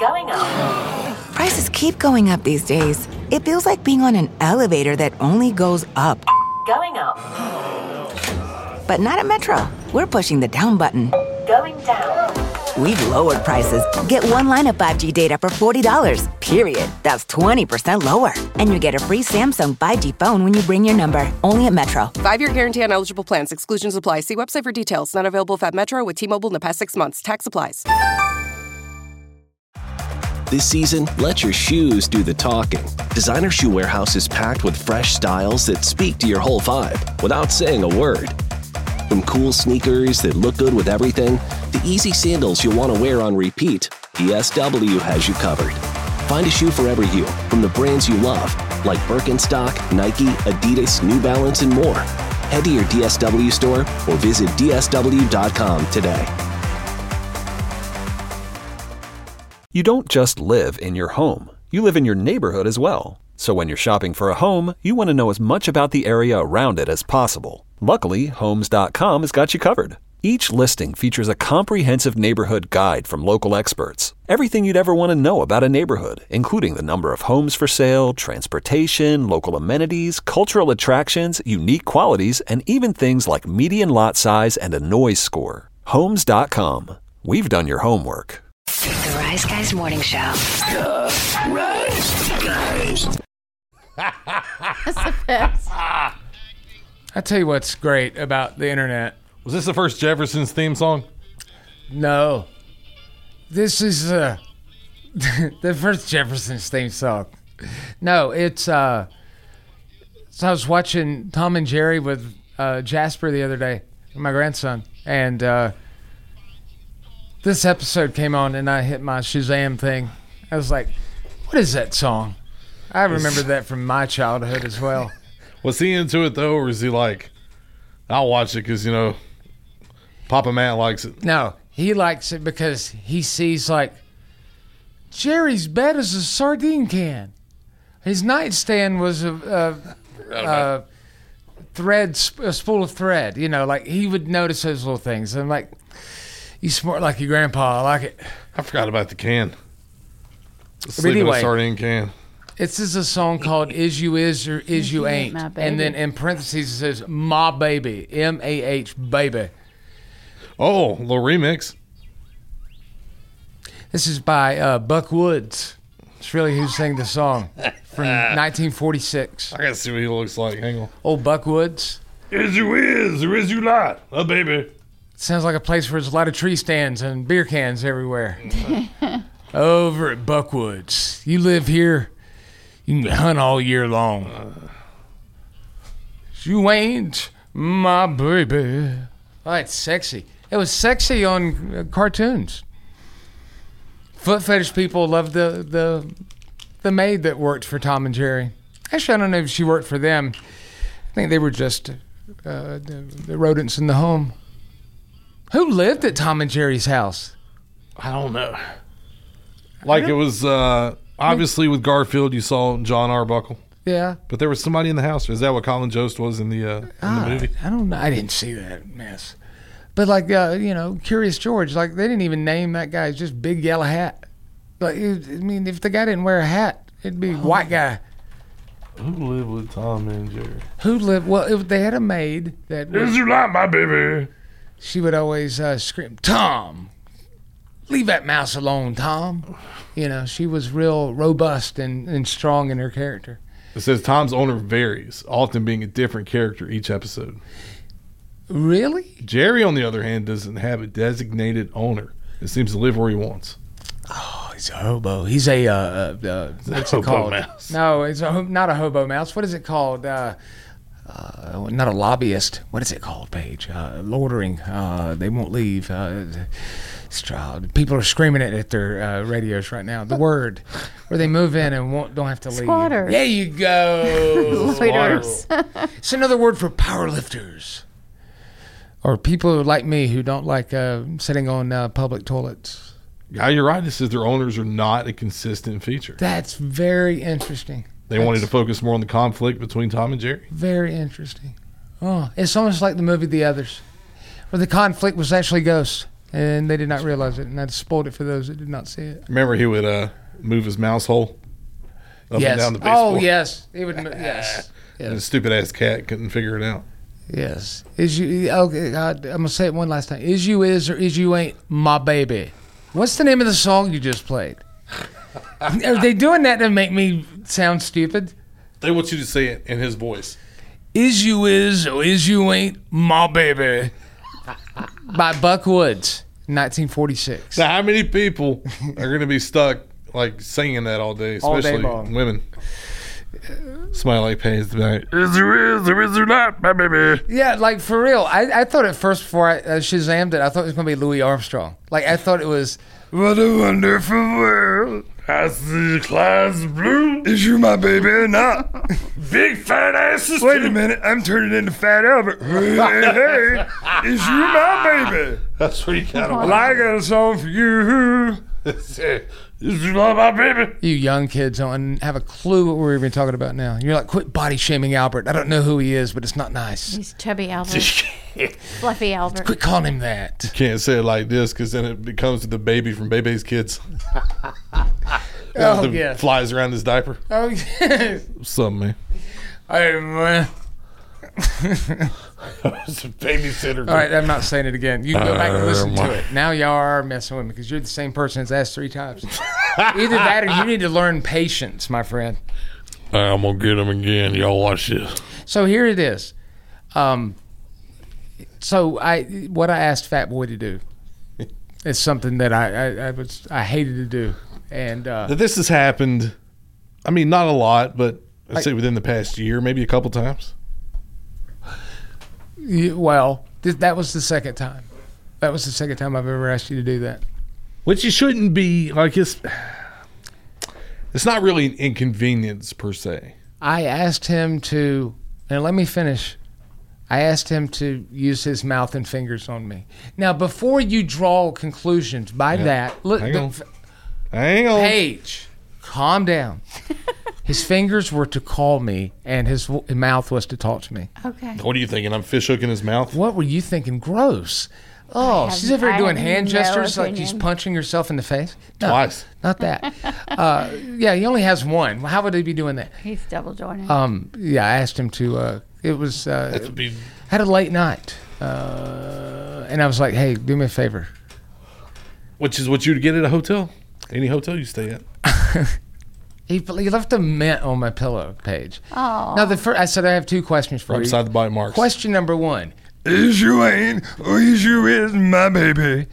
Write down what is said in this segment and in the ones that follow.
Going up. Prices keep going up these days. It feels like being on an elevator that only goes up. Going up. But not at Metro. We're pushing the down button. Going down. We've lowered prices. Get one line of 5G data for $40, period. That's 20% lower. And you get a free Samsung 5G phone when you bring your number. Only at Metro. 5-year guarantee on eligible plans. Exclusions apply. See website for details. Not available at Metro with T-Mobile in the past 6 months. Tax applies. This season, let your shoes do the talking. Designer Shoe Warehouse is packed with fresh styles that speak to your whole vibe without saying a word. From cool sneakers that look good with everything, to easy sandals you'll want to wear on repeat, DSW has you covered. Find a shoe for every you from the brands you love, like Birkenstock, Nike, Adidas, New Balance, and more. Head to your DSW store or visit DSW.com today. You don't just live in your home. You live in your neighborhood as well. So when you're shopping for a home, you want to know as much about the area around it as possible. Luckily, Homes.com has got you covered. Each listing features a comprehensive neighborhood guide from local experts. Everything you'd ever want to know about a neighborhood, including the number of homes for sale, transportation, local amenities, cultural attractions, unique qualities, and even things like median lot size and a noise score. Homes.com. We've done your homework. The Rise Guys Morning Show. The Rise Guys. That's the best. I tell you what's great about the internet. Was this the first Jefferson's theme song? No. This is the first Jefferson's theme song. No, it's so I was watching Tom and Jerry with Jasper the other day, my grandson, and this episode came on and I hit my Shazam thing. I was like, what is that song? I remember that from my childhood as well. Was he into it though, or is he like, I'll watch it because, you know, Papa Matt likes it? No, he likes it because he sees like, Jerry's bed is a sardine can. His nightstand was a spool of thread. You know, like he would notice those little things. I'm like, you smart like your grandpa. I like it. I forgot about the can. Sleeping in a sardine can. This is a song called Is You Is or Is You Ain't. And then in parentheses it says, Ma Baby. M-A-H, baby. Oh, a little remix. This is by Buck Woods. It's really who sang the song from 1946. I gotta see what he looks like. Hang on. Old Buck Woods. Is you is or is you not? A baby. Sounds like a place where there's a lot of tree stands and beer cans everywhere. Over at Buckwoods. You live here, you can hunt all year long. You ain't my baby. Oh, it's sexy. It was sexy on cartoons. Foot fetish people loved the maid that worked for Tom and Jerry. Actually, I don't know if she worked for them. I think they were just the rodents in the home. Who lived at Tom and Jerry's house? I don't know. Like it was obviously with Garfield, you saw John Arbuckle. Yeah, but there was somebody in the house. Is that what Colin Jost was in the movie? I don't know. I didn't see that mess. But like you know, Curious George, like they didn't even name that guy. It's just Big Yellow Hat. Like I mean, if the guy didn't wear a hat, it'd be white guy. Who lived with Tom and Jerry? Who lived? Well, they had a maid that. Is you not my baby? She would always scream, Tom, leave that mouse alone, Tom. You know, she was real robust and strong in her character. It says Tom's owner varies, often being a different character each episode. Really? Jerry, on the other hand, doesn't have a designated owner. It seems to live where he wants. Oh, he's a hobo. He's a what's it called? Mouse. No, it's not a hobo mouse. What is it called? Not a lobbyist. What is it called, Paige? Loitering. They won't leave. People are screaming it at their radios right now. The word where they move in and don't have to leave. Squatter. There you go. Loiterers. It's another word for power lifters. Or people like me who don't like sitting on public toilets. Yeah, you're right. It says their owners are not a consistent feature. That's very interesting. They wanted to focus more on the conflict between Tom and Jerry. Very interesting. Oh, it's almost like the movie The Others, where the conflict was actually ghosts. and they did not realize it, and I spoiled it for those that did not see it. Remember, he would move his mouse hole up and down the baseboard. Oh, yes. He would. Yes. And the stupid ass cat couldn't figure it out. Yes. Is you? Okay, God, I'm gonna say it one last time. Is you is or is you ain't my baby? What's the name of the song you just played? Are they doing that to make me sound stupid? They want you to say it in his voice. Is you is or is you ain't my baby? By Buck Woods, 1946. Now, how many people are going to be stuck like singing that all day, All day especially long. women? Smile like pays the night. Is or is there not, my baby? Yeah, like for real. I thought at first before I Shazammed it, I thought it was going to be Louis Armstrong. Like I thought it was, what a wonderful world. I see clouds of blue. Is you my baby or not? Big fat asses. Wait a minute, I'm turning into Fat Albert. Hey, hey, is you my baby? That's where you got Well, I got a song for you. Is you not my baby? You young kids don't have a clue what we're even talking about now. You're like, quit body shaming Albert. I don't know who he is, but it's not nice. He's chubby Albert. Fluffy Albert. Quit calling him that. Can't say it like this because then it becomes the baby from Bebe's Kids. Oh, the yeah. flies around his diaper. Oh, yeah. Something, man. Hey, man. It's a babysitter. All right, I'm not saying it again. You go back and listen to it. Now y'all are messing with me because you're the same person that's asked 3 times. Either that or you need to learn patience, my friend. I'm going to get him again. Y'all watch this. So here it is. So what I asked Fat Boy to do is something that I hated to do, and This has happened, I mean, not a lot, but I'd say within the past year, maybe a couple times. that was the second time. That was the second time I've ever asked you to do that. Which you shouldn't be, like, it's not really an inconvenience per se. I asked him to, and let me finish. I asked him to use his mouth and fingers on me. Now, before you draw conclusions by that, look, Hang on. Paige, calm down. His fingers were to call me, and his mouth was to talk to me. Okay. What are you thinking? I'm fish hooking his mouth? What were you thinking? Gross. Oh, she's over here doing hand no gestures like opinion. she's punching herself in the face. No, Twice. not that. Yeah, he only has one. How would he be doing that? He's double jointed. Yeah, I asked him to. It was That would be... had a late night, and I was like, "Hey, do me a favor." Which is what you'd get at a hotel. Any hotel you stay at. He left a mint on my pillow page. Oh. Now I said I have 2 questions for Right you. beside the bite marks. Question number 1: Is you ain't or is you is my baby?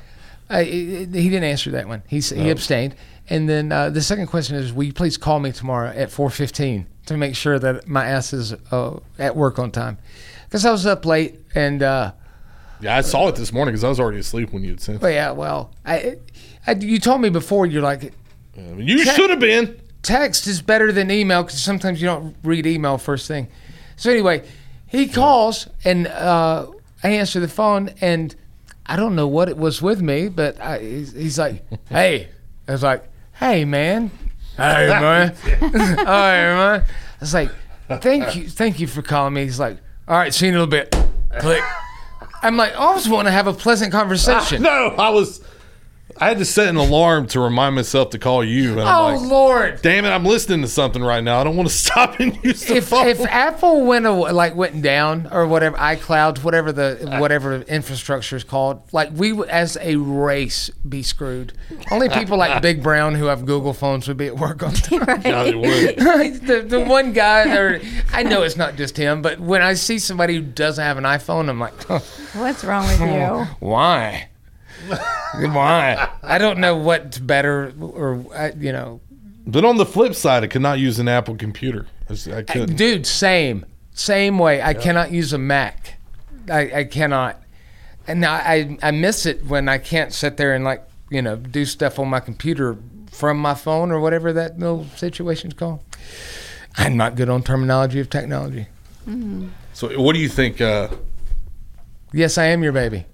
He didn't answer that one. He abstained. And then the second question is: will you please call me tomorrow at 4:15 to make sure that my ass is at work on time? Because I was up late and. Yeah, I saw it this morning because I was already asleep when you had sent it. Yeah, well, you told me before. You're like, You should have been. text is better than email because sometimes you don't read email first thing. So anyway, he calls and I answer the phone and I don't know what it was with me, but he's like, "Hey," I was like, "Hey, man, hey man, hey man." I was like, "Thank you for calling me." He's like, "All right, see you in a little bit." Click. I'm like, I always want to have a pleasant conversation. No, I had to set an alarm to remind myself to call you. And I'm like, Lord. damn it, I'm listening to something right now. I don't want to stop and use the phone. If Apple went down or whatever, iCloud, whatever infrastructure is called, like we would, as a race, be screwed. Only people like Big Brown who have Google phones would be at work on time. God, it would. the one guy, or I know it's not just him, but when I see somebody who doesn't have an iPhone, I'm like, What's wrong with you? why? Why? I don't know what's better, or But on the flip side, I could not use an Apple computer. I couldn't. Dude, same way. I cannot use a Mac. I cannot, and now I miss it when I can't sit there and do stuff on my computer from my phone or whatever that little situation's called. I'm not good on terminology of technology. Mm-hmm. So, what do you think? Yes, I am your baby.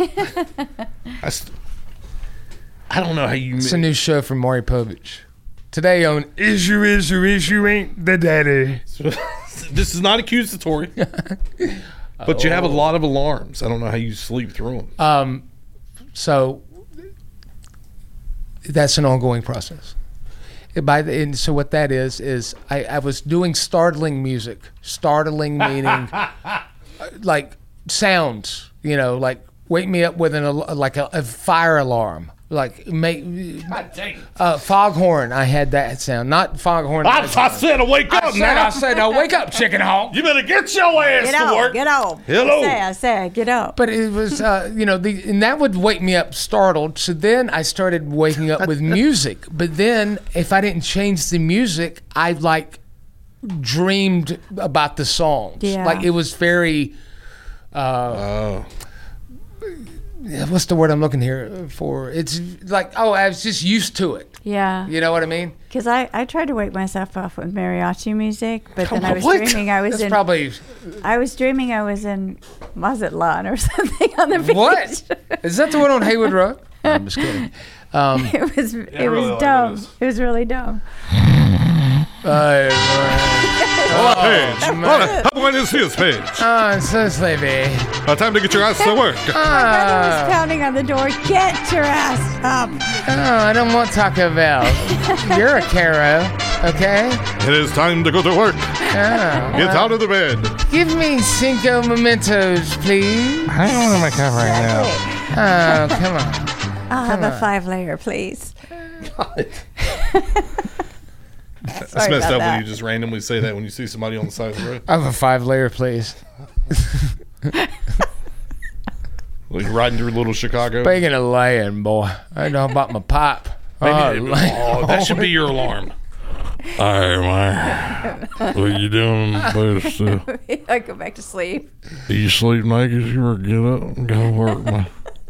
I don't know how you. It's a new show from Maury Povich. Today on Is You Is or Is You Ain't the Daddy. This is not accusatory, but you have a lot of alarms. I don't know how you sleep through them. So that's an ongoing process. And so what that is I was doing startling music. Startling meaning like sounds, like wake me up with a fire alarm. Like foghorn. I had that sound, not foghorn. I said, wake up now. I said, wake up, chicken hawk. You better get your ass to work. Get up. Hello. I said, get up. But it was, and that would wake me up startled. So then I started waking up with music. But then if I didn't change the music, I dreamed about the songs. Yeah. Like it was very. What's the word I'm looking here for? It's like, I was just used to it. Yeah. You know what I mean? Because I tried to wake myself up with mariachi music, but then I was What? dreaming I was That's probably. I was dreaming I was in Mazatlan or something on the beach. What? Is that the one on Haywood Road? I'm just kidding. It was really dumb. like It was really dumb. Paige. What is his Paige? Oh, I'm so sleepy. Time to get your ass to work. My brother was pounding on the door. Get your ass up. Oh, I don't want Taco Bell. You're a Caro, okay? It is time to go to work. Oh, Get out of the bed. give me Cinco Mementos, please. I don't want to make up right now. Oh, come on. I'll have a 5-layer, please. That's Sorry messed about up that. when you just randomly say that when you see somebody on the side of the road. I have a 5-layer, please. Like riding through little Chicago. Speaking of laying, boy, I know about my pipe. That should be your alarm. All right, man. What you doing? I go back to sleep. You sleep naked? You ever get up and go to work, man?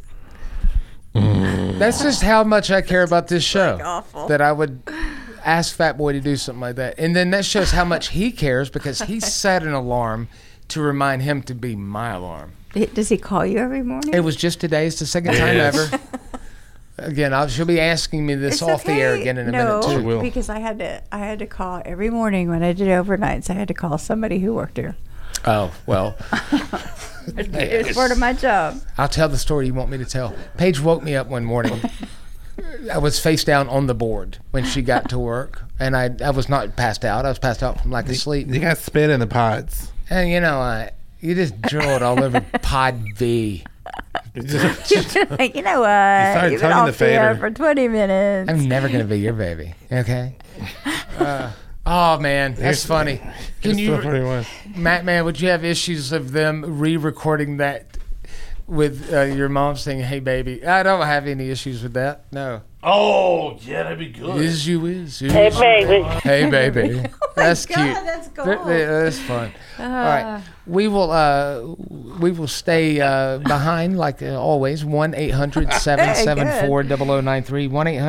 That's just how much I care about this show. Awful. That I would ask Fat Boy to do something like that. And then that shows how much he cares because he set an alarm to remind him to be my alarm. Does he call you every morning? It was just today. It's the second time ever. Again, she'll be asking me this It's off the air okay. again in a No, minute too. will. because I had to call every morning when I did overnights. I had to call somebody who worked here. Oh, well, It's part of my job. I'll tell the story you want me to tell. Paige woke me up one morning. I was face down on the board when she got to work, and I was not passed out. I was passed out from lack of sleep. You got spit in the pots. And you you just drilled all over Pod V. You know what? You've been tonguing off the the air fader. for 20 minutes. I'm never gonna be your baby, okay? Oh man, that's funny. Can you, Matt? Man, would you have issues of them re-recording that with your mom saying, "Hey, baby"? I don't have any issues with that. No. Oh, yeah, that'd be good. Is you is. Hey, baby. Hey, baby. That's God, cute. that's gold. That's fun. All right, we will stay behind like always. 1-800-774-0093.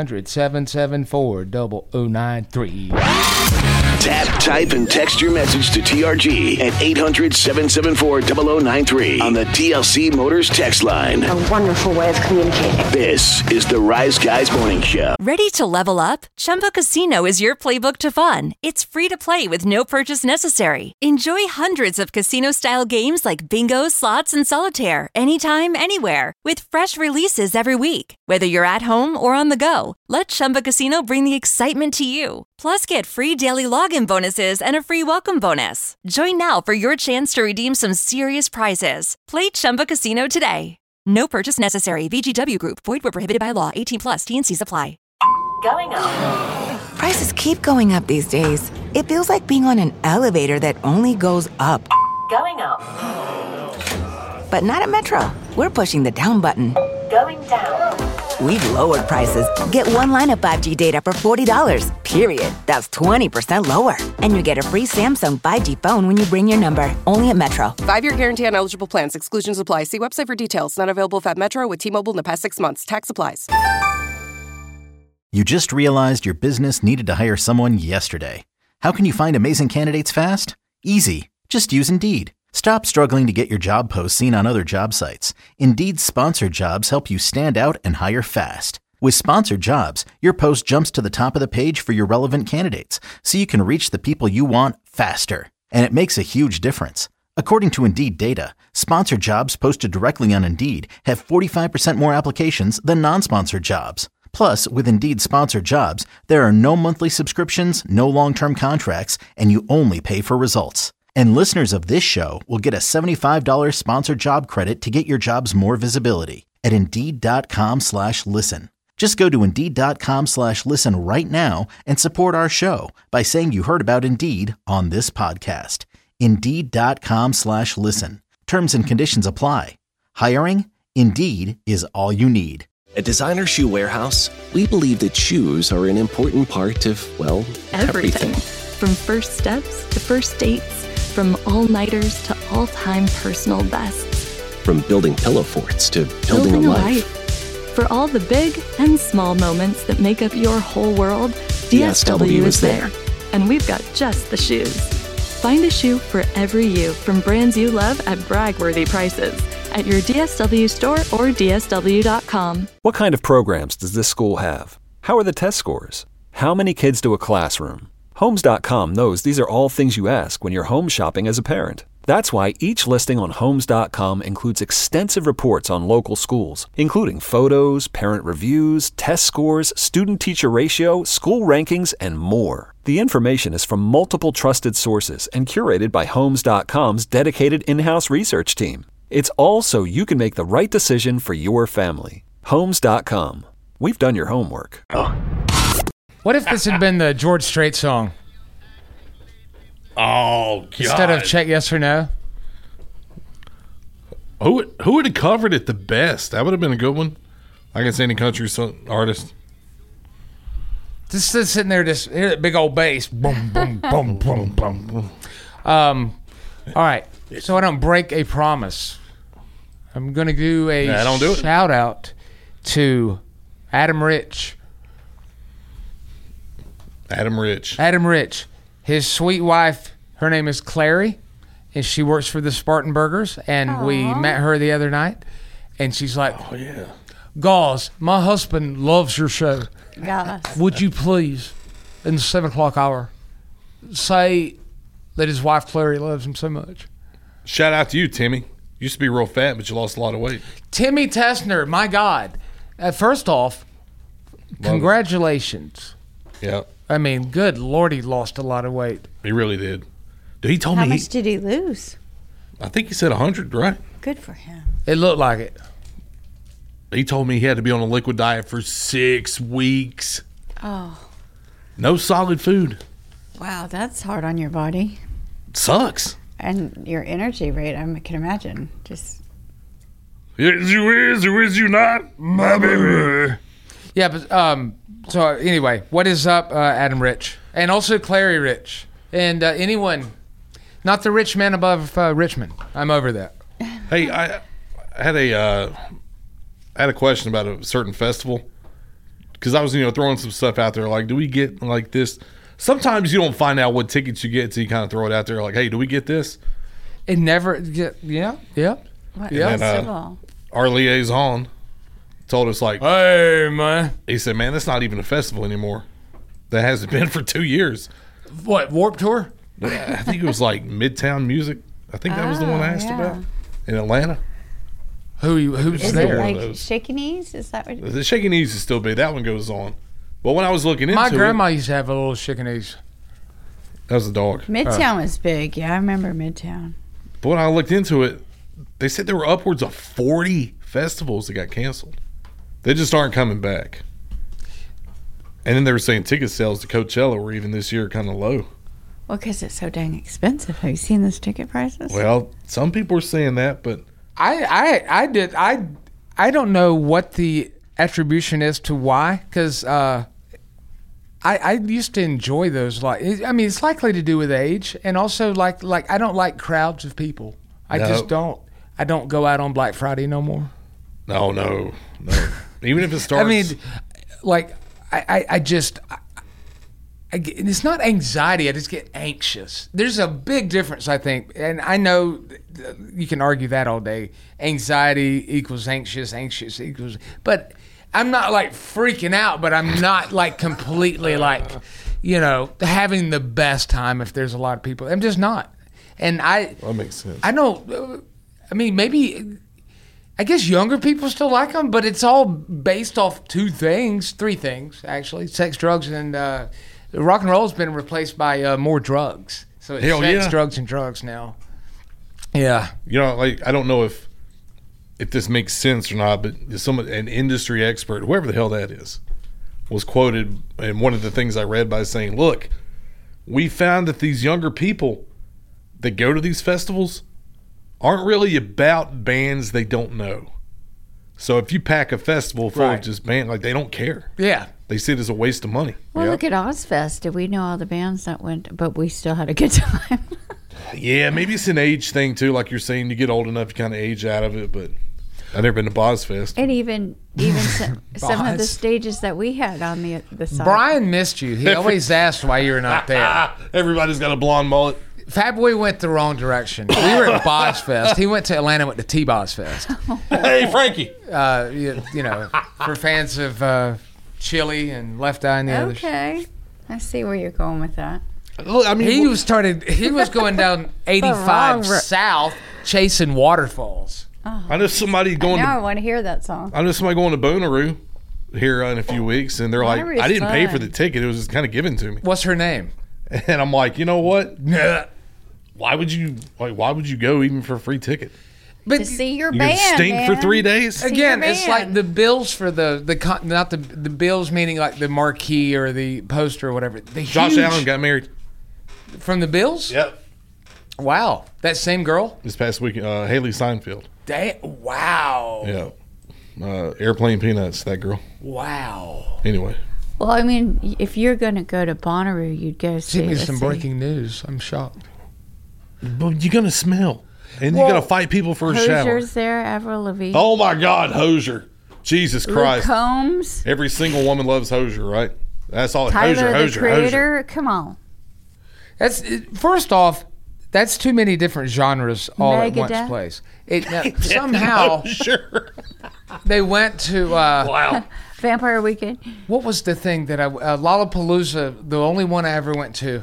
1-800-774-0093. Tap, type, and text your message to TRG at 800-774-0093 on the TLC Motors text line. A wonderful way of communicating. This is the Rise Guys Morning Show. Ready to level up? Chumba Casino is your playbook to fun. It's free to play with no purchase necessary. Enjoy hundreds of casino-style games like bingo, slots, and solitaire anytime, anywhere with fresh releases every week. Whether you're at home or on the go, let Chumba Casino bring the excitement to you. Plus, get free daily login bonuses and a free welcome bonus. Join now for your chance to redeem some serious prizes. Play Chumba Casino today. No purchase necessary. VGW Group. Void where prohibited by law. 18+. T&Cs apply. Going up. Prices keep going up these days. It feels like being on an elevator that only goes up. Going up. But not at Metro. We're pushing the down button. Going down. We've lowered prices. Get one line of 5G data for $40, period. That's 20% lower. And you get a free Samsung 5G phone when you bring your number. Only at Metro. 5-year guarantee on eligible plans. Exclusions apply. See website for details. Not available at Metro with T-Mobile in the past 6 months. Tax applies. You just realized your business needed to hire someone yesterday. How can you find amazing candidates fast? Easy. Just use Indeed. Stop struggling to get your job posts seen on other job sites. Indeed's sponsored jobs help you stand out and hire fast. With sponsored jobs, your post jumps to the top of the page for your relevant candidates, so you can reach the people you want faster. And it makes a huge difference. According to Indeed data, sponsored jobs posted directly on Indeed have 45% more applications than non-sponsored jobs. Plus, with Indeed sponsored jobs, there are no monthly subscriptions, no long-term contracts, and you only pay for results. And listeners of this show will get a $75 sponsored job credit to get your jobs more visibility at Indeed.com/listen. Just go to Indeed.com/listen right now and support our show by saying you heard about Indeed on this podcast. Indeed.com/listen. Terms and conditions apply. Hiring? Indeed is all you need. At Designer Shoe Warehouse, we believe that shoes are an important part of, well, everything. From first steps to first dates, from all-nighters to all-time personal bests. From building pillow forts to building a life. For all the big and small moments that make up your whole world, DSW is there. And we've got just the shoes. Find a shoe for every you from brands you love at brag-worthy prices at your DSW store or DSW.com. What kind of programs does this school have? How are the test scores? How many kids do a classroom? Homes.com knows these are all things you ask when you're home shopping as a parent. That's why each listing on Homes.com includes extensive reports on local schools, including photos, parent reviews, test scores, student-teacher ratio, school rankings, and more. The information is from multiple trusted sources and curated by Homes.com's dedicated in-house research team. It's all so you can make the right decision for your family. Homes.com. We've done your homework. What if this had been the George Strait song? Oh, God. Instead of check yes or no? Who would have covered it the best? That would have been a good one. I can say any country artist. Just sitting there, just hear that big old bass. Boom, boom, boom, boom, boom. All right. So I don't break a promise. I'm going to do a shout out to Adam Rich. Adam Rich. His sweet wife, her name is Clary, and she works for the Spartan Burgers, and we met her the other night, and she's like, oh, yeah. Gauze, my husband loves your show. Yes. Would you please, in the 7 o'clock hour, say that his wife Clary loves him so much? Shout out to you, Timmy. Used to be real fat, but you lost a lot of weight. Timmy Tessner, my God. First off, congratulations. Yeah. I mean, good Lord, he lost a lot of weight. He really did. He told How me. much did he lose? I think he said 100, right? Good for him. It looked like it. He told me he had to be on a liquid diet for 6 weeks. Oh. No solid food. Wow, that's hard on your body. Sucks. And your energy rate, I can imagine. Just. Is you is or is you not, my baby? Yeah, but so anyway, what is up, Adam Rich? And also Clary Rich. And anyone, not the rich man above Richmond. I'm over that. Hey, I had a question about a certain festival. Because I was, throwing some stuff out there. Like, do we get like this? Sometimes you don't find out what tickets you get until you kind of throw it out there. Like, hey, do we get this? It never, yeah. What festival? Our liaison told us, like, hey, man. He said, man, that's not even a festival anymore. That hasn't been for 2 years. What, Warped Tour? I think it was like Midtown Music. I think that was the one I asked about in Atlanta. Who's is there? It like Shaky Knees? Is that what? The Shaky Knees is still big. That one goes on. But when I was looking into my grandma used to have a little Shaky Knees. That was a dog. Midtown was big. Yeah, I remember Midtown. But when I looked into it, they said there were upwards of 40 festivals that got canceled. They just aren't coming back. And then they were saying ticket sales to Coachella were even this year kind of low. Well, because it's so dang expensive. Have you seen those ticket prices? Well, some people are saying that, but I don't know what the attribution is to why, because I used to enjoy those. I mean, it's likely to do with age, and also like I don't like crowds of people. I just don't. I don't go out on Black Friday no more. No. Even if it starts. I mean, like I just. It's not anxiety. I just get anxious. There's a big difference, I think, and I know you can argue that all day. Anxiety equals anxious equals, but I'm not like freaking out, but I'm not like completely like, having the best time if there's a lot of people. I'm just not. And that makes sense. I don't. I mean, maybe. I guess younger people still like them, but it's all based off three things actually: sex, drugs, and rock and roll has been replaced by more drugs. So it's sex, drugs, and drugs now. Yeah. You know, like I don't know if this makes sense or not, but an industry expert, whoever the hell that is, was quoted in one of the things I read by saying, "Look, we found that these younger people that go to these festivals aren't really about bands they don't know. So if you pack a festival full of just bands, like they don't care. Yeah. They see it as a waste of money." Well, look at Ozfest. Did we know all the bands that went, but we still had a good time? Yeah, maybe it's an age thing too. Like you're saying, you get old enough, you kind of age out of it, but I've never been to Bozfest. And even some of the stages that we had on the side. Brian missed you. He always asked why you were not there. Everybody's got a blonde mullet. Fatboy went the wrong direction. We were at Bozfest. He went to Atlanta, went to T-Bozfest. Hey, Frankie. You know, for fans of Chili and Left Eye and the others. Okay. I see where you're going with that. Look, I mean, he was going down 85 south chasing waterfalls. Oh. I know somebody going now I want to hear that song. I know somebody going to Bonnaroo here in a few weeks, and they're like, I didn't pay for the ticket. It was just kind of given to me. What's her name? And I'm like, you know what? Why would you go even for a free ticket? But to see your you band, stink for 3 days. Again, it's like the bills for not the bills meaning like the marquee or the poster or whatever. Josh Allen got married from the Bills. Yep. Wow, that same girl this past week, Haley Steinfeld. Wow. Yeah. Airplane Peanuts. That girl. Wow. Anyway. Well, I mean, if you're going to go to Bonnaroo, you'd go see. Give me some breaking news. I'm shocked. But you're gonna smell, and you're gonna fight people for a shower. Hosier's there, Avril Lavigne. Oh my God, Hosier! Jesus Christ! Luke Combs. Every single woman loves Hosier, right? That's all. Tyler, Hosier, the Creator. Hosier. Come on. That's first off. That's too many different genres all Megadeth. at once place. Somehow sure. They went to wow. Vampire Weekend. What was the thing that Lollapalooza? The only one I ever went to,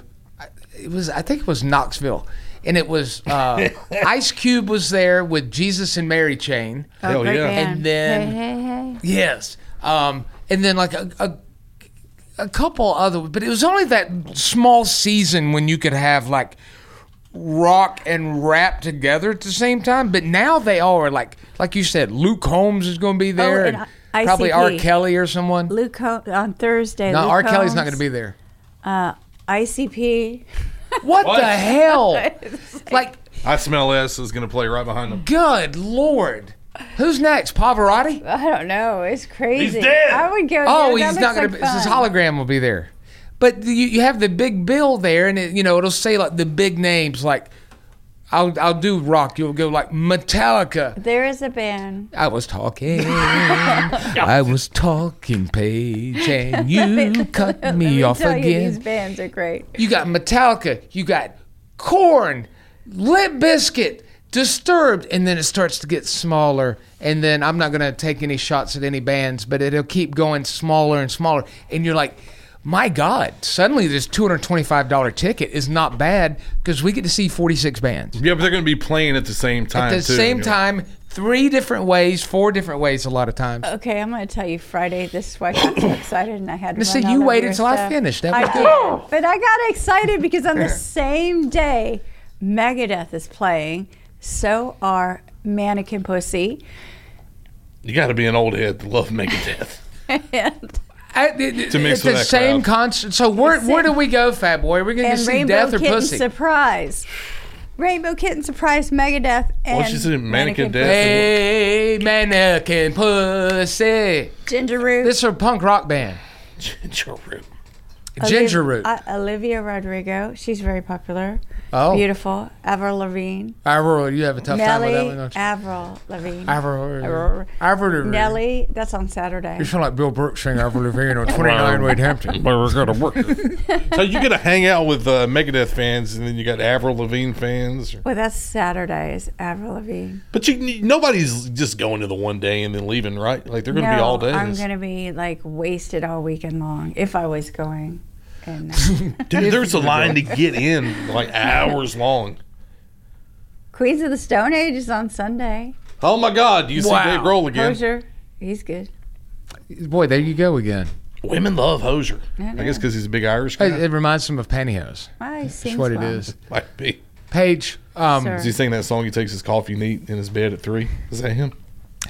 I think it was Knoxville, and it was Ice Cube was there with Jesus and Mary Chain. Hell yeah! And then hey. Yes, and then like a couple other, but it was only that small season when you could have like rock and rap together at the same time. But now they all are like you said, Luke Combs is going to be there, and probably ICP. R. Kelly or someone. Luke on Thursday. No, Luke R. Kelly's Combs, not going to be there. ICP. What the hell? Like, I Smell S is going to play right behind them. Good Lord. Who's next? Pavarotti? I don't know. It's crazy. He's dead. I would go. Oh, there. he's not going to be. His hologram will be there. But you have the big bill there, and it'll say like the big names. Like, I'll do rock. You'll go like Metallica. There is a band. I was talking, Paige, and you cut me off Let me tell you, again. these bands are great. You got Metallica, you got Korn, Limp Bizkit, Disturbed, and then it starts to get smaller. And then I'm not going to take any shots at any bands, but it'll keep going smaller and smaller. And you're like, my God, suddenly this $225 ticket is not bad because we get to see 46 bands. Yeah, but they're going to be playing at the same time, At the same time, 3 different ways, 4 different ways a lot of times. Okay, I'm going to tell you Friday. This is why I got so excited and I had to Listen, run you all waited over till your I stuff. finished. That was I good. did, but I got excited because on the same day, Megadeth is playing. So are Mannequin Pussy. You got to be an old head to love Megadeth. To mix the with that same crowd. concert. So where do we go, Fat Boy? We're going to And see Rainbow Death or Kitten Pussy? Surprise. Rainbow Kitten Surprise, Megadeth, and What's she saying? Mannequin Death? Hey, Mannequin Pussy. Ginger Root. This is a punk rock band. Ginger Root. Ginger Root. Olivia Rodrigo. She's very popular. Oh. Beautiful. Avril Lavigne. Avril, you have a tough time with that one, Nelly. don't you? Avril Lavigne. Avril. Nelly. That's on Saturday. You sound like Bill Brooks saying Avril Lavigne on 29 Wade Hampton. But we're going to work. So you get to hang out with Megadeth fans, and then you got Avril Lavigne fans. Well, that's Saturdays. Avril Lavigne. But nobody's just going to the one day and then leaving, right? Like they're going to be all day. I'm going to be like wasted all weekend long if I was going. And Dude, there's a line to get in, like hours long. Queens of the Stone Age is on Sunday. Oh my God! Do you see Dave Grohl again? Hozier, he's good. Boy, there you go again. Women love Hozier. I I guess because he's a big Irish guy. It reminds them of pantyhose. He That's sings what well. it is. Might be. Paige, Does he sing that song? He takes his coffee neat in his bed at 3. Is that him?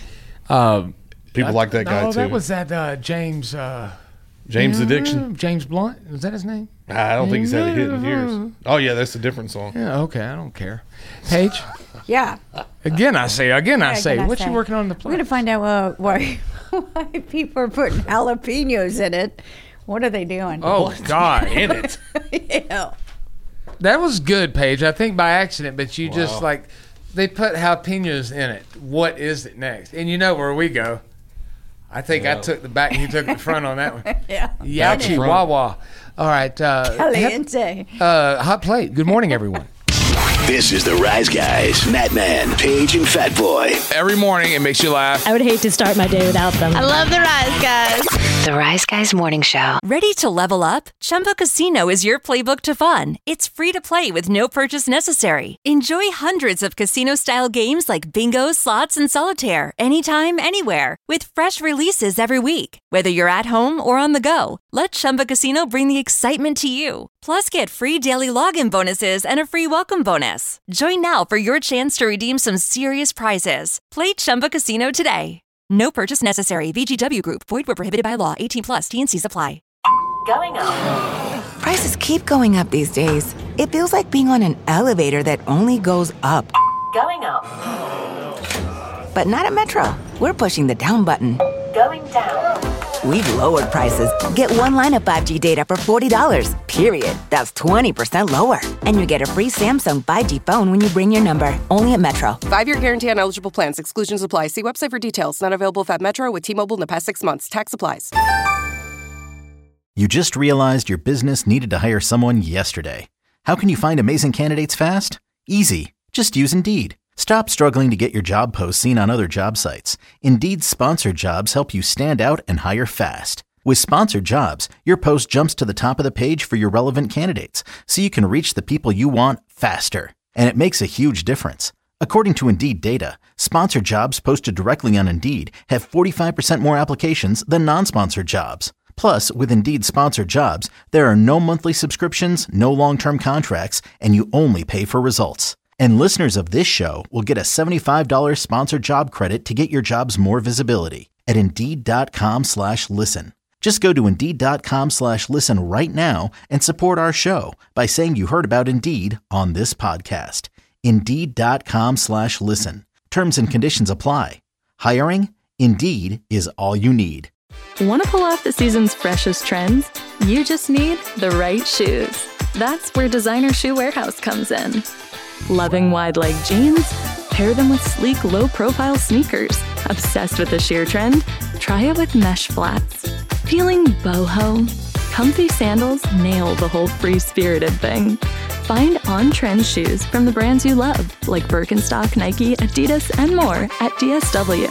People like that guy too. Oh, that was that James. James Addiction. James Blunt. Is that his name? I don't think he's had a hit in years. Oh yeah, that's a different song. Yeah. Okay, I don't care. Paige. Yeah. Again, I say. What you working on the We're plate? gonna find out why people are putting jalapenos in it. What are they doing? Oh God! In it. Yeah. That was good, Paige. I think by accident, but you just they put jalapenos in it. What is it next? And you know where we go. I think I took the back and you took the front on that one. Yeah. Yachi Wawa. All right. Caliente. Hot plate. Good morning, everyone. This is the Rise Guys, Madman, Paige, and Fat Boy. Every morning it makes you laugh. I would hate to start my day without them. I love the Rise Guys. The Rise Guys Morning Show. Ready to level up? Chumba Casino is your playbook to fun. It's free to play with no purchase necessary. Enjoy hundreds of casino-style games like bingo, slots, and solitaire anytime, anywhere. With fresh releases every week. Whether you're at home or on the go, let Chumba Casino bring the excitement to you. Plus, get free daily login bonuses and a free welcome bonus. Join now for your chance to redeem some serious prizes. Play Chumba Casino today. No purchase necessary. VGW Group. Void where prohibited by law. 18+. T&Cs apply. Going up. Prices keep going up these days. It feels like being on an elevator that only goes up. Going up. But not at Metro. We're pushing the down button. Going down. We've lowered prices. Get one line of 5G data for $40, period. That's 20% lower. And you get a free Samsung 5G phone when you bring your number. Only at Metro. 5-year guarantee on eligible plans. Exclusions apply. See website for details. Not available at Metro with T-Mobile in the past 6 months. Tax applies. You just realized your business needed to hire someone yesterday. How can you find amazing candidates fast? Easy. Just use Indeed. Stop struggling to get your job posts seen on other job sites. Indeed's sponsored jobs help you stand out and hire fast. With sponsored jobs, your post jumps to the top of the page for your relevant candidates, so you can reach the people you want faster. And it makes a huge difference. According to Indeed data, sponsored jobs posted directly on Indeed have 45% more applications than non-sponsored jobs. Plus, with Indeed sponsored jobs, there are no monthly subscriptions, no long-term contracts, and you only pay for results. And listeners of this show will get a $75 sponsored job credit to get your jobs more visibility at Indeed.com/listen. Just go to Indeed.com/listen right now and support our show by saying you heard about Indeed on this podcast. Indeed.com/listen. Terms and conditions apply. Hiring? Indeed is all you need. Want to pull off the season's freshest trends? You just need the right shoes. That's where Designer Shoe Warehouse comes in. Loving wide leg jeans? Pair them with sleek, low-profile sneakers. Obsessed with the sheer trend? Try it with mesh flats. Feeling boho? Comfy sandals nail the whole free-spirited thing. Find on-trend shoes from the brands you love, like Birkenstock, Nike, Adidas, and more at DSW.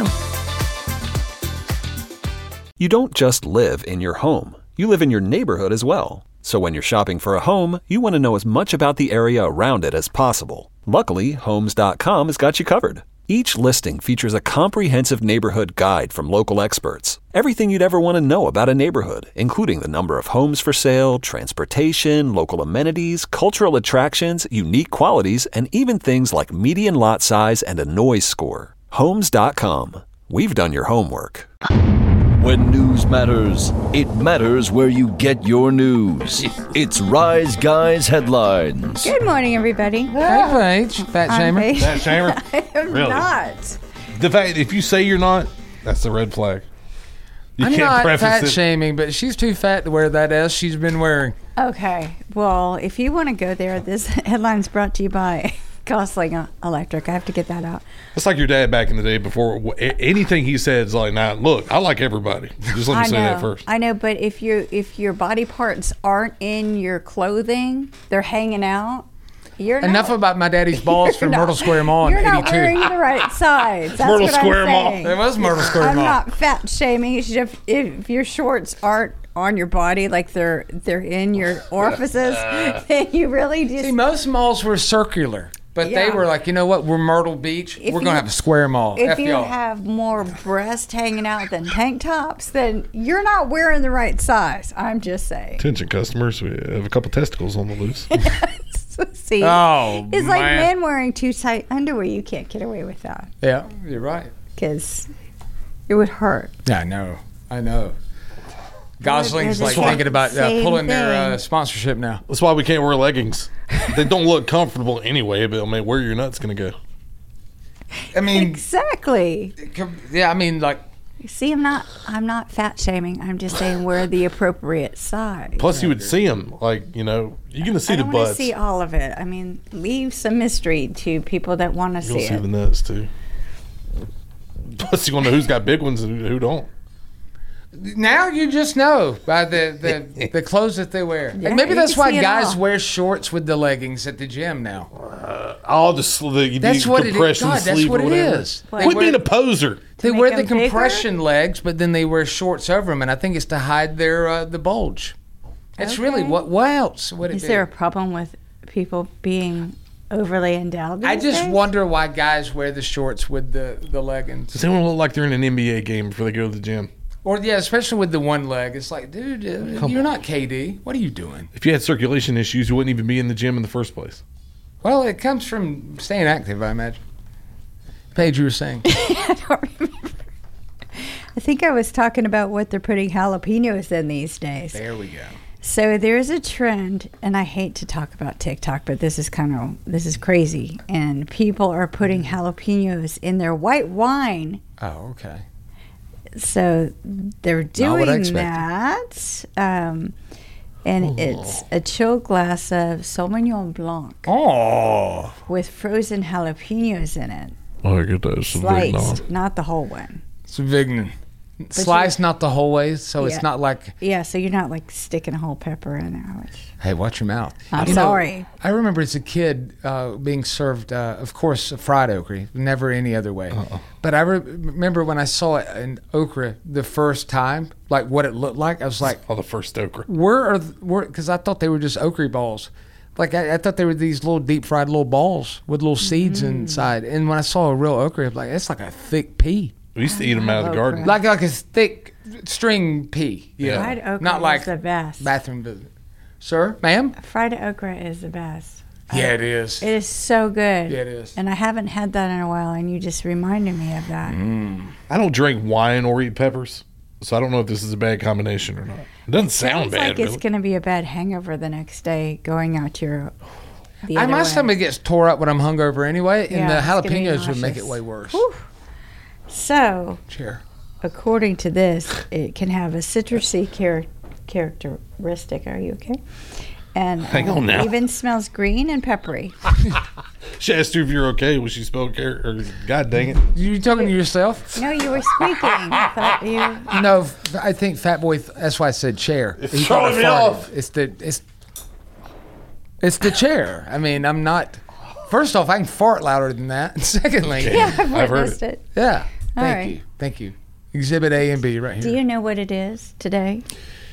You don't just live in your home. You live in your neighborhood as well. So when you're shopping for a home, you want to know as much about the area around it as possible. Luckily, Homes.com has got you covered. Each listing features a comprehensive neighborhood guide from local experts. Everything you'd ever want to know about a neighborhood, including the number of homes for sale, transportation, local amenities, cultural attractions, unique qualities, and even things like median lot size and a noise score. Homes.com. We've done your homework. When news matters, it matters where you get your news. It's Rise Guys Headlines. Good morning, everybody. Hey, Paige. Fat shamer. Fat shamer? I am Really? not. The fact, if you say you're not, that's the red flag. You I'm can't not preface fat it. shaming, but she's too fat to wear that S she's been wearing. Okay. Well, if you want to go there, this headline's brought to you by Gosling Electric. I have to get that out. It's like your dad back in the day before anything he said is like, nah, look, I like everybody. Just let me say that first. I know, but if your body parts aren't in your clothing, they're hanging out. Enough about my daddy's balls from Myrtle Square Mall in You're 82. not wearing the right size. That's Myrtle what Square I'm Mall. saying. It was Myrtle Square I'm Mall. not fat shaming. It's just if your shorts aren't on your body, like they're in your orifices, then you really just. See, most malls were circular. But they were like, you know what? We're Myrtle Beach. We're going to have a square mall. If F you y'all. have more breast hanging out than tank tops, then you're not wearing the right size. I'm just saying. Attention customers, we have a couple testicles on the loose. See, it's like men wearing too tight underwear. You can't get away with that. Yeah, you're right. Because it would hurt. Yeah, I know. Gosling's like thinking about pulling their sponsorship now. That's why we can't wear leggings. They don't look comfortable anyway, but I mean, where are your nuts going to go? I mean, exactly. Yeah, I mean, like. See, I'm not fat shaming. I'm just saying wear the appropriate size. Plus, you would see them. Like, you know, you're going to see the butts. I don't want to see all of it. I mean, leave some mystery to people that want to see it. You'll see the nuts, too. Plus, you want to know who's got big ones and who don't. Now you just know by the clothes that they wear. Yeah, And maybe that's why guys all. wear shorts with the leggings at the gym now. That's what it is. God, that's what it is. Quit being a poser. They wear the compression legs, but then they wear shorts over them, and I think it's to hide their the bulge. That's really what else would it be? Is there a problem with people being overly endowed? I just wonder why guys wear the shorts with the leggings. Does anyone look like they're in an NBA game before they go to the gym? Or, yeah, especially with the one leg. It's like, dude, you're not KD. What are you doing? If you had circulation issues, you wouldn't even be in the gym in the first place. Well, it comes from staying active, I imagine. Paige, you were saying. I don't remember. I think I was talking about what they're putting jalapenos in these days. There we go. So there's a trend, and I hate to talk about TikTok, but this is crazy. And people are putting jalapenos in their white wine. Oh, okay. So they're doing that, and it's a chilled glass of Sauvignon Blanc with frozen jalapenos in it. Oh, I get that. Sliced, not the whole one. Sauvignon. Sliced, not the whole way, so it's not like... Yeah, so you're not like sticking a whole pepper in there. Hey, watch your mouth. I'm sorry. I remember as a kid being served, of course, fried okra, never any other way. But I remember when I saw it in okra the first time, like what it looked like, I was like... Oh, the first okra. Because I thought they were just okra balls. Like, I thought they were these little deep-fried little balls with little seeds inside. And when I saw a real okra, I'm like, it's like a thick pea. We used to eat them out of the garden. Like a thick string pea. Yeah. Fried okra Not like is the best. Bathroom visit. Sir? Ma'am? Fried okra is the best. Yeah, it is. It is so good. Yeah, it is. And I haven't had that in a while, and you just reminded me of that. I don't drink wine or eat peppers, so I don't know if this is a bad combination or not. It doesn't sound bad, like it's going to be a bad hangover the next day going out to my stomach gets tore up when I'm hungover anyway, and Yeah, the it's gonna be jalapenos would make it nauseous. way worse. Whew. So, Cheer. according to this, it can have a citrusy characteristic. Are you okay? And Hang on now. even smells green and peppery. She asked you if you're okay when she spelled character. God dang it. You talking to yourself? No, you were squeaking. I thought you... No, I think Fat Boy, that's why I said chair. It's throwing me off. It's the chair. I mean, I'm not... First off, I can fart louder than that. And secondly... Yeah, I've heard witnessed it. Yeah. All Thank right. you. Thank you. Exhibit A and B right here. Do you know what it is today?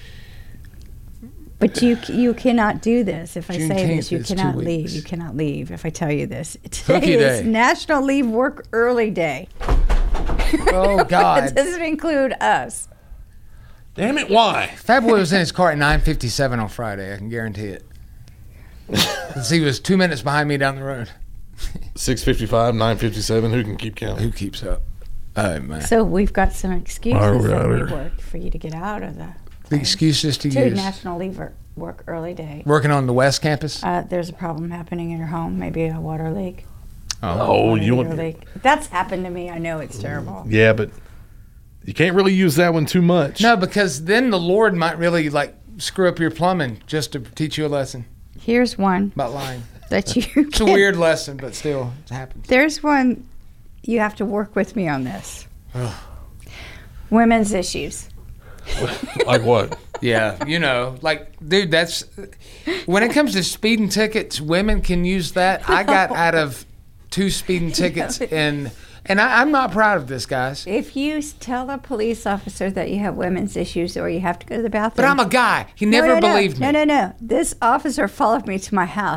But you cannot do this. If I say this, you is 2 cannot weeks. leave. You cannot leave if I tell you this. Cookie Today is day. National Leave Work Early Day. Oh, It God. doesn't include us. Damn it, why? Fat Boy was in his car at 9:57 on Friday. I can guarantee it. 'Cause he was 2 minutes behind me down the road. 6:55, 9:57. Who can keep count? Who keeps up? Oh, man. So we've got some excuses All right, that we here. work for you to get out of the The excuses to to use. National Leave Work Early Day. Working on the West Campus? There's a problem happening in your home, maybe a water leak. Oh, you Water want... leak. That's happened to me. I know it's terrible. Yeah, but you can't really use that one too much. No, because then the Lord might really, like, screw up your plumbing just to teach you a lesson Here's one about lying. that you It's a weird lesson, but still, it happens. There's one you have to work with me on this. Women's issues. Like what? Yeah, you know, like, dude, that's... When it comes to speeding tickets, women can use that. I got out of 2 speeding tickets, and I'm not proud of this, guys. If you tell a police officer that you have women's issues or you have to go to the bathroom... But I'm a guy. He never believed me. No. This officer followed me to my house.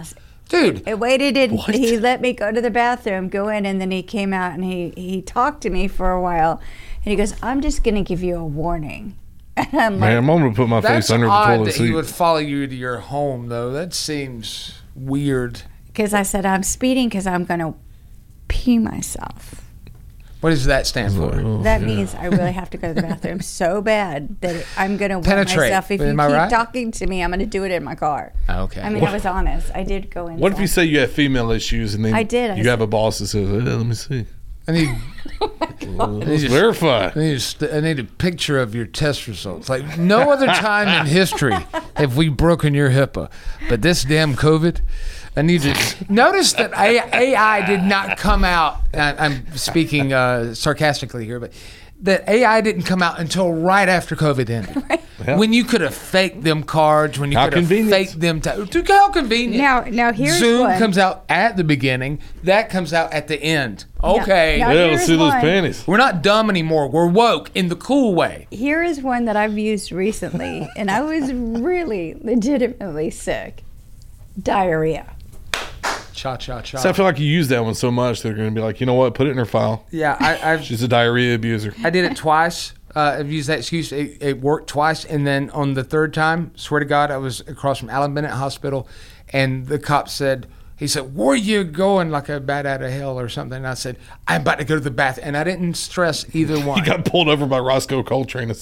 Dude. It waited. He let me go to the bathroom, go in, and then he came out and he talked to me for a while. And he goes, I'm just going to give you a warning. And I'm Man, I'm going to put my face under the toilet That's odd that seat. he would follow you to your home, though. That seems weird. Because I said, I'm speeding because I'm going to pee myself. What does that stand for? That means I really have to go to the bathroom so bad that I'm going to wet Penetrate. myself. If you Am I keep right? talking to me, I'm going to do it in my car. Okay. I mean, I was honest. I did go in. What if you say you have female issues and then I did. you have a boss that says, let me see. I need, Let's verify. I need a picture of your test results. Like, no other time in history have we broken your HIPAA. But this damn COVID, I need to notice that AI did not come out. I'm speaking sarcastically here, but that AI didn't come out until right after COVID ended. Right. Yeah. When you could have faked them cards, when you could have faked them. How convenient. Now here's Zoom one. comes out at the beginning. That comes out at the end. Okay. Now let's see those panties. We're not dumb anymore. We're woke in the cool way. Here is one that I've used recently, and I was really legitimately sick. Diarrhea. Cha. So I feel like you use that one so much, they're going to be like, you know what? Put it in her file. Yeah, She's a diarrhea abuser. I did it twice. I've used that excuse. It worked twice, and then on the third time, swear to God, I was across from Allen Bennett Hospital, and the cop said, he said, where you going, like a bat out of hell or something? And I said, I'm about to go to the bathroom. And I didn't stress either one. You got pulled over by Roscoe Coltrane.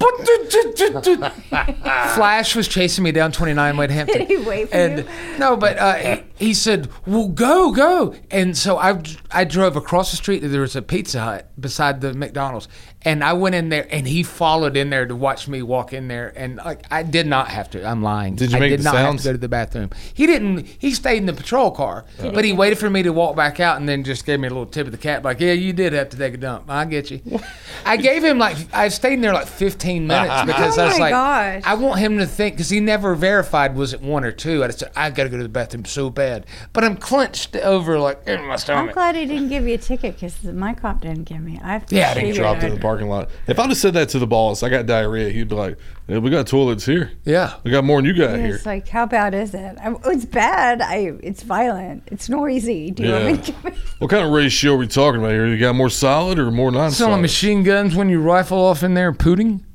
Flash was chasing me down 29 Wade Hampton. Did he wait for you? No, but he said, well, go. And so I drove across the street. There was a Pizza Hut beside the McDonald's. And I went in there, and he followed in there to watch me walk in there. And I did not have to. I'm lying. Did you make I did the not sounds? have to go to the bathroom. He didn't. He stayed in the patrol car, but he waited for me to walk back out, and then just gave me a little tip of the cap, like, "Yeah, you did have to take a dump. I get you." I gave him I stayed in there like 15 minutes because I was like, gosh. I want him to think, because he never verified was it one or two. I just said, I got to go to the bathroom so bad, but I'm clenched over like in my I'm stomach. glad he didn't give you a ticket because my cop didn't give me. I didn't drop in the parking lot. If I'd have said that to the boss, I got diarrhea, he'd be like, yeah, we got toilets here. Yeah. We got more than you got here. It's like, how bad is it? It's bad. It's violent. It's noisy. Do you want me to What kind of ratio are we talking about here? You got more solid or more Selling non-solid? machine guns when you rifle off in there pooting?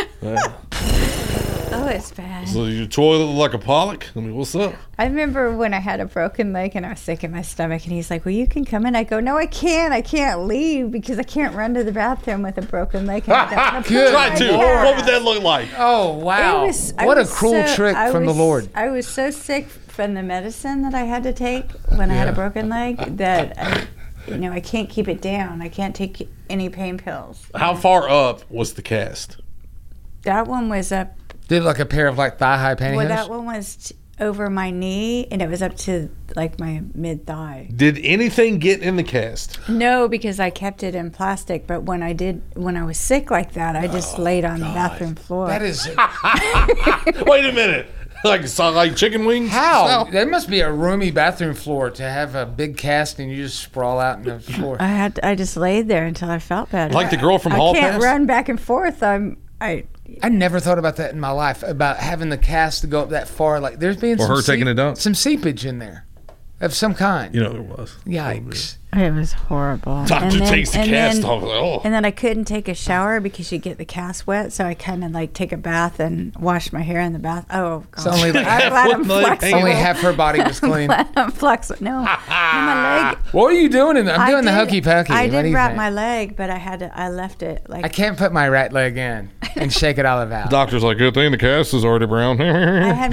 Oh, it's bad. So your toilet look like a Pollock? I mean, what's up? I remember when I had a broken leg and I was sick in my stomach, and he's like, well, you can come in. I go, no, I can't. I can't leave because I can't run to the bathroom with a broken leg. And I don't wanna put Try my to. hair What out. would that look like? Oh, wow. What a cruel trick from the Lord. I was so sick from the medicine that I had to take when I had a broken leg that I can't keep it down. I can't take any pain pills. How far up was the cast? That one was up. Did like a pair of like thigh-high pantyhose? Well, that one was over my knee, and it was up to like my mid-thigh. Did anything get in the cast? No, because I kept it in plastic. But when I was sick like that, I just laid on the bathroom floor. That is... Wait a minute. Like chicken wings? How? There must be a roomy bathroom floor to have a big cast and you just sprawl out in the floor. I just laid there until I felt better. Like the girl from Hall I can't Pass? run back and forth. I never thought about that in my life, about having the cast to go up that far. Like there's been Or her taking a dump? some seepage in there of some kind. You know there was. Yikes. It was horrible. Doctor takes the cast off. Like, oh. And then I couldn't take a shower because you get the cast wet. So I kind of like take a bath and wash my hair in the bath. Oh, God. So only, I'm glad I'm flexible. only half her body was clean. I'm flexible. No, my leg. What are you doing in there? I'm doing the hokey pokey. I What do did you wrap think? my leg, but I left it like. I can't put my right leg in and shake it all out. The doctor's like, good thing the cast is already brown. I had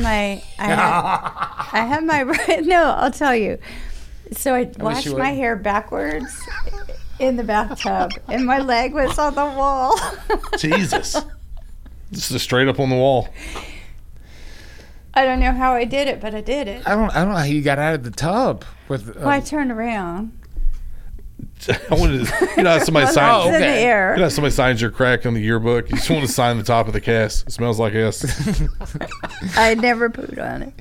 my no, I'll tell you. So I washed my hair backwards in the bathtub, and my leg was on the wall. Jesus. This is straight up on the wall. I don't know how I did it, but I did it. I don't know how you got out of the tub with. Well, I turned around. I wanted to, you know how somebody Well, signs. it's in the air. You know how somebody signs your crack on the yearbook. You just want to sign the top of the cast. It smells like S. I never pooed on it.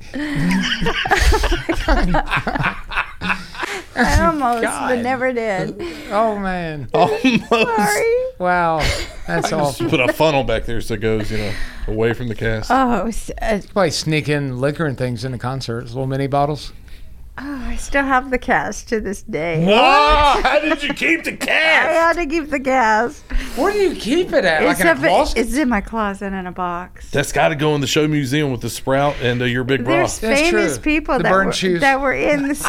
I almost, but never did. Oh man. Almost. Sorry. Wow. That's I awful. just put a funnel back there so it goes, away from the cast. Oh, Probably sneak in liquor and things in the concerts, little mini bottles. I still have the cast to this day. Wow, how did you keep the cast? I had to keep the cast. Where do you keep it at? Like in a closet? It's in my closet in a box. That's got to go in the show museum with the Sprout and your big bra. There's famous people that were in the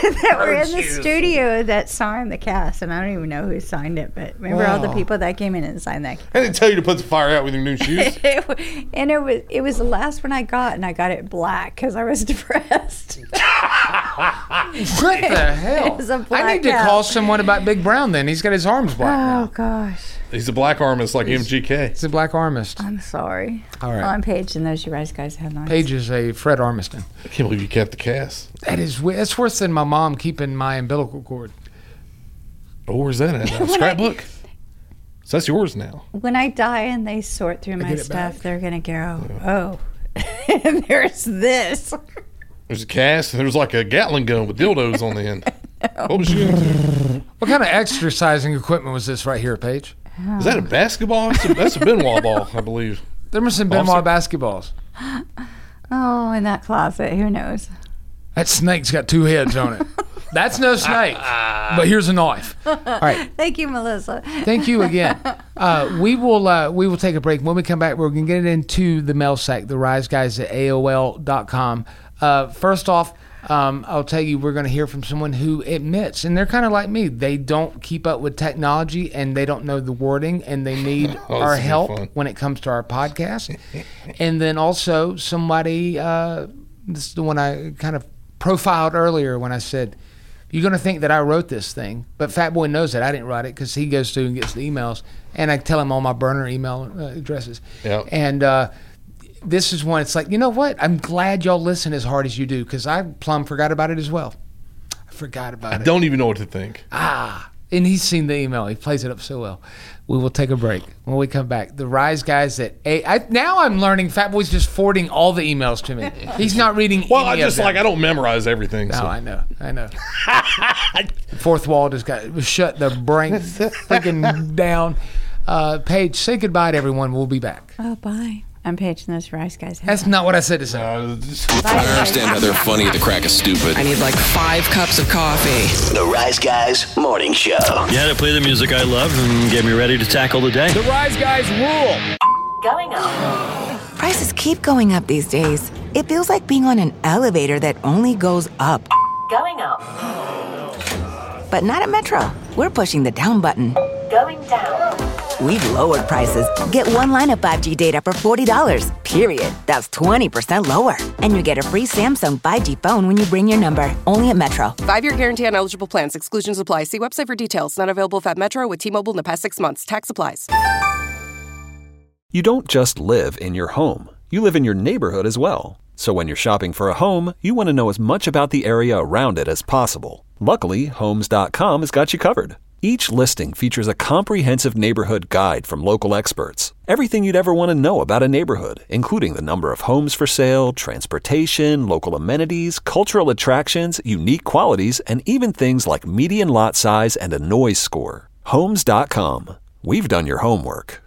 studio that signed the cast, and I don't even know who signed it. But remember all the people that came in and signed that cast. I didn't tell you to put the fire out with your new shoes. And it was the last one I got, and I got it black because I was depressed. What the hell? It was a I need to call someone about Big Brown then. He's got his arms black now. Oh, gosh. He's a black armist like MGK. He's a black armist. I'm sorry. All right. Well, I'm Paige, and those you guys headlines. Paige is a Fred Armiston. I can't believe you kept the cast. That's worse than my mom keeping my umbilical cord. Oh, where's that at? A scrapbook? So that's yours now. When I die and they sort through my stuff, they're going to go, and there's this. There's a cast, and there's like a Gatling gun with dildos on the end. What was you into? What kind of exercising equipment was this right here, Paige? Is that a basketball? That's a Benoit ball, I believe. There were some Benoit basketballs. Oh, in that closet. Who knows? That snake's got 2 heads on it. That's no snake, but here's a knife. All right. Thank you, Melissa. Thank you again. We will take a break. When we come back, we're going to get into the mail sack, the riseguys at AOL.com. First off, I'll tell you, we're going to hear from someone who admits, and they're kind of like me, they don't keep up with technology and they don't know the wording and they need our help when it comes to our podcast. And then also somebody, this is the one I kind of profiled earlier when I said, you're going to think that I wrote this thing, but Fat Boy knows that I didn't write it because he goes through and gets the emails, and I tell him all my burner email addresses. Yep. And this is one, it's like, you know what? I'm glad y'all listen as hard as you do because I plumb forgot about it as well. I forgot about it. I don't even know what to think. And he's seen the email. He plays it up so well. We will take a break. When we come back, the Rise Guys at now I'm learning Fat Boy's just forwarding all the emails to me. He's not reading any of them. I don't memorize everything. No, So. I know. Fourth wall just got shut the brain freaking down. Paige, say goodbye to everyone. We'll be back. Oh, bye. I'm Paige, and those Rise Guys. That's not what I said to say. I understand how they're funny at the crack of stupid. I need like 5 cups of coffee. The Rise Guys Morning Show. Yeah, to play the music I love and get me ready to tackle the day. The Rise Guys rule. Going up. Prices keep going up these days. It feels like being on an elevator that only goes up. Going up. But not at Metro. We're pushing the down button. Going down. We've lowered prices. Get one line of 5G data for $40, period. That's 20% lower. And you get a free Samsung 5G phone when you bring your number. Only at Metro. 5-year guarantee on eligible plans. Exclusions apply. See website for details. Not available at Metro with T-Mobile in the past 6 months. Tax applies. You don't just live in your home. You live in your neighborhood as well. So when you're shopping for a home, you want to know as much about the area around it as possible. Luckily, Homes.com has got you covered. Each listing features a comprehensive neighborhood guide from local experts. Everything you'd ever want to know about a neighborhood, including the number of homes for sale, transportation, local amenities, cultural attractions, unique qualities, and even things like median lot size and a noise score. Homes.com. We've done your homework.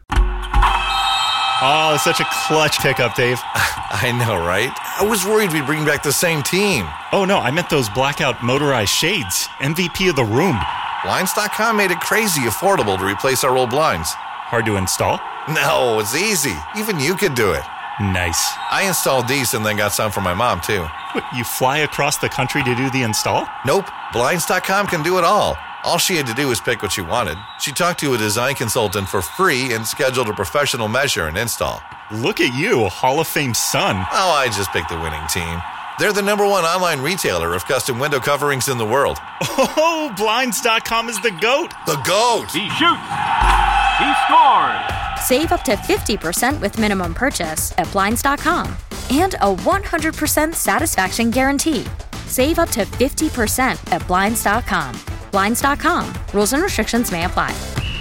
Oh, such a clutch pickup, Dave. I know, right? I was worried we'd bring back the same team. Oh, no, I meant those blackout motorized shades. MVP of the room. Blinds.com made it crazy affordable to replace our old blinds. Hard to install? No, it's easy. Even you could do it. Nice. I installed these and then got some for my mom, too. What, you fly across the country to do the install? Nope. Blinds.com can do it all. All she had to do was pick what she wanted. She talked to a design consultant for free and scheduled a professional measure and install. Look at you, a Hall of Fame son. Oh, I just picked the winning team. They're the #1 online retailer of custom window coverings in the world. Oh, Blinds.com is the GOAT. The GOAT. He shoots. He scores. Save up to 50% with minimum purchase at Blinds.com. And a 100% satisfaction guarantee. Save up to 50% at Blinds.com. Blinds.com. Rules and restrictions may apply.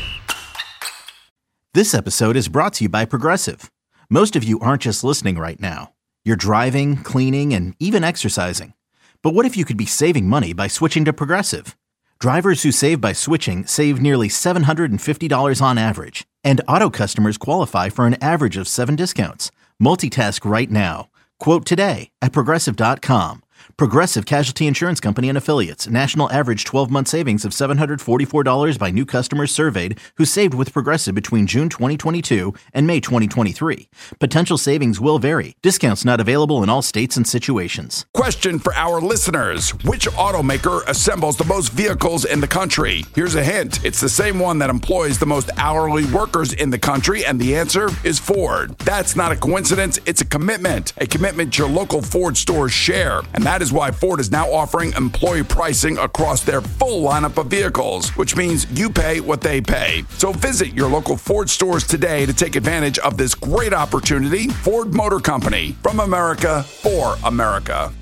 This episode is brought to you by Progressive. Most of you aren't just listening right now. You're driving, cleaning, and even exercising. But what if you could be saving money by switching to Progressive? Drivers who save by switching save nearly $750 on average. And auto customers qualify for an average of 7 discounts. Multitask right now. Quote today at Progressive.com. Progressive Casualty Insurance Company and Affiliates. National average 12-month savings of $744 by new customers surveyed who saved with Progressive between June 2022 and May 2023. Potential savings will vary. Discounts not available in all states and situations. Question for our listeners. Which automaker assembles the most vehicles in the country? Here's a hint. It's the same one that employs the most hourly workers in the country, and the answer is Ford. That's not a coincidence. It's a commitment your local Ford stores share. And that is why Ford is now offering employee pricing across their full lineup of vehicles, which means you pay what they pay. So visit your local Ford stores today to take advantage of this great opportunity. Ford Motor Company, from America for America.